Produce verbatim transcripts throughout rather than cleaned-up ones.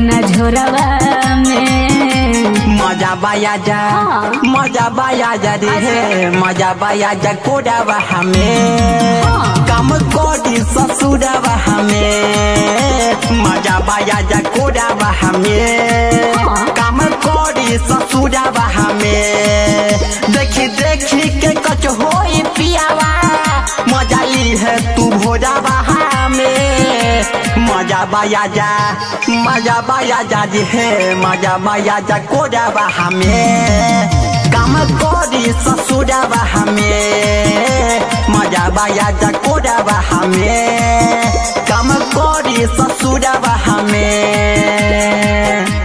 न झोरवा में मजा बाया जा मजा बाया जा रे मजा बाया जा कोडावा हमें काम कोडी ससुरावा हमें मजा बाया जा कोडावा हमें काम कोडी ससुरावा हमें देखी देखी के कच होई पियावा मजा ली है तू भोजावा हमें मजा बाया जा मजा बाया जा है मजा बाया जा कोडावा हमें काम कोडी ससुरावा हमें मजा बाया जा कोडावा हमें काम कोडी ससुरावा हमें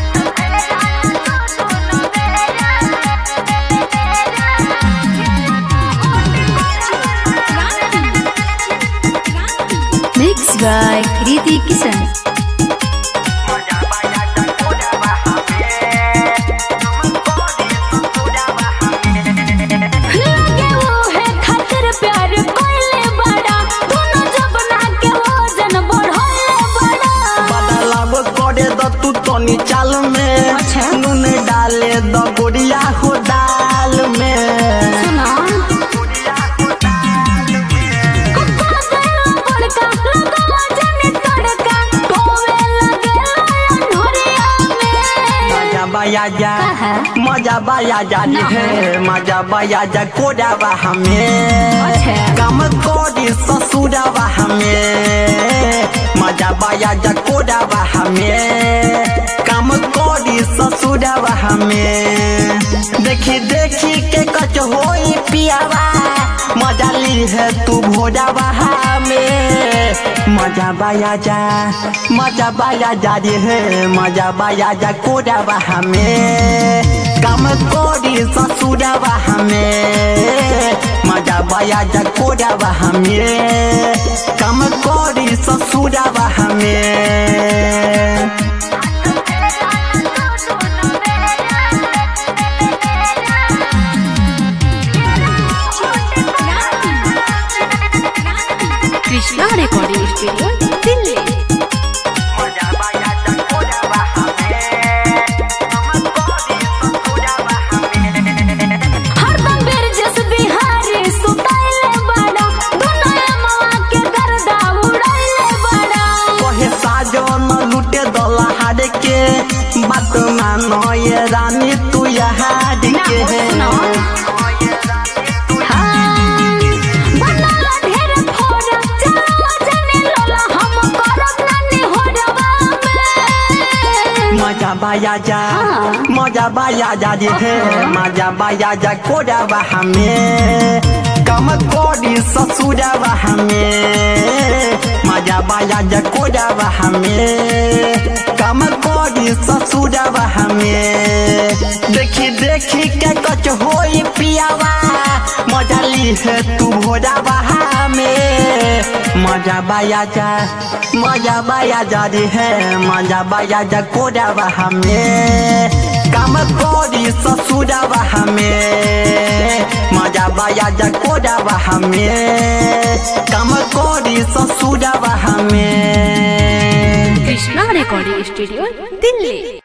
Mixed by Kriti Kisan. चाल में नून डाले दो गुड़िया हो दाल में मजा बाया जा मजा बाया जा है मजा बाया जा कोडावा हमें काम कोडी ससुरावा हमें मजा बाया जा कोडावा हमें काम कोडी ससुरावा हमें देखी देखी के कच होई पियावा मजा ली है तू भोजावा हमें मजा बाया जा मजा बाया जा है मजा बाया जा कोडावा हमें काम कोडी ससुरावा हमें मजा बाया जा कोडावा हमें काम कोडी ससुरावा हमें कृष्णा रिकॉर्डिंग स्टूडियो दिल्ली। बात मानो ये रानी तू यहाँ दिखे मजा बाया जा मजा बाया जा है मजा बाया जा कोडावा हमें काम कोडी ससुरावा हमें मजा बाया जा कोडावा हमें काम कोडी ससुरावा हमें देखी देखी के कच होई पियावा मजा ली है तू भोजावा हमें मजा बाया जा मजा बाया जा है मजा बाया जा कोडावा हमें काम कोडी ससुरावा हमें मजा बाया जा कोडावा हमें काम कोडी ससुरावा हमें कृष्णा रिकॉर्डिंग स्टूडियो दिल्ली।